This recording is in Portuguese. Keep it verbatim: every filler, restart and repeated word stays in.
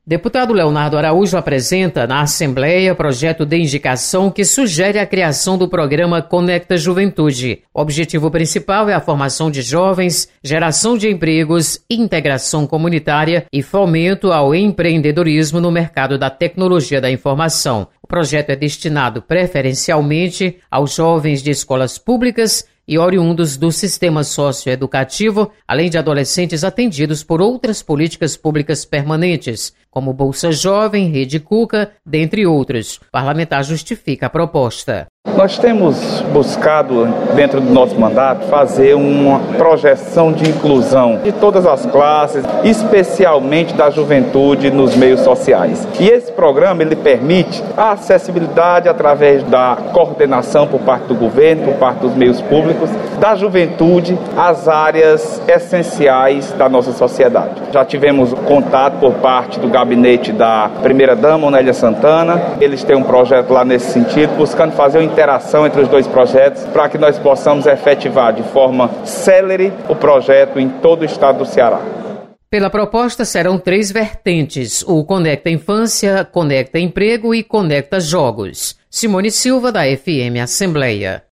Deputado Leonardo Araújo apresenta na Assembleia projeto de indicação que sugere a criação do programa Conecta Juventude. O objetivo principal é a formação de jovens, geração de empregos, integração comunitária e fomento ao empreendedorismo no mercado da tecnologia da informação. O projeto é destinado preferencialmente aos jovens de escolas públicas e oriundos do sistema socioeducativo, além de adolescentes atendidos por outras políticas públicas permanentes, como Bolsa Jovem, Rede Cuca, dentre outros. O parlamentar justifica a proposta. Nós temos buscado, dentro do nosso mandato, fazer uma projeção de inclusão de todas as classes, especialmente da juventude nos meios sociais. E esse programa ele permite a acessibilidade através da coordenação por parte do governo, por parte dos meios públicos, da juventude às áreas essenciais da nossa sociedade. Já tivemos contato por parte do gabinete da primeira-dama, Onélia Santana. Eles têm um projeto lá nesse sentido, buscando fazer uma interação entre os dois projetos para que nós possamos efetivar de forma célere o projeto em todo o estado do Ceará. Pela proposta serão três vertentes: o Conecta Infância, Conecta Emprego e Conecta Jogos. Simone Silva, da F M Assembleia.